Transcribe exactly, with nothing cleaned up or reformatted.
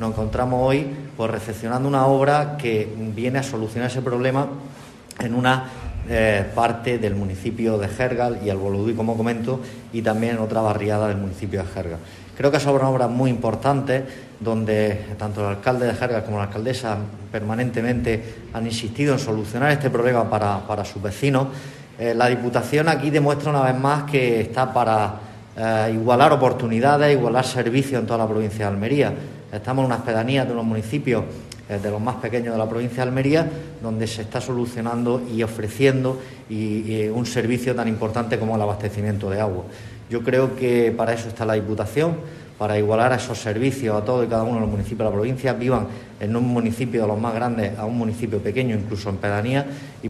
nos encontramos hoy pues recepcionando una obra que viene a solucionar ese problema en una eh, parte del municipio de Jergal y el Boludí, como comento, y también en otra barriada del municipio de Jergal. Creo que son obras muy importantes donde tanto el alcalde de Jergal como la alcaldesa permanentemente han insistido en solucionar este problema para, para sus vecinos. Eh, la Diputación aquí demuestra una vez más que está para eh, igualar oportunidades, igualar servicios en toda la provincia de Almería. Estamos en unas pedanías de unos municipios eh, de los más pequeños de la provincia de Almería, donde se está solucionando y ofreciendo y, y un servicio tan importante como el abastecimiento de agua. Yo creo que para eso está la Diputación, para igualar esos servicios a todos y cada uno de los municipios de la provincia, vivan en un municipio de los más grandes a un municipio pequeño, incluso en pedanías.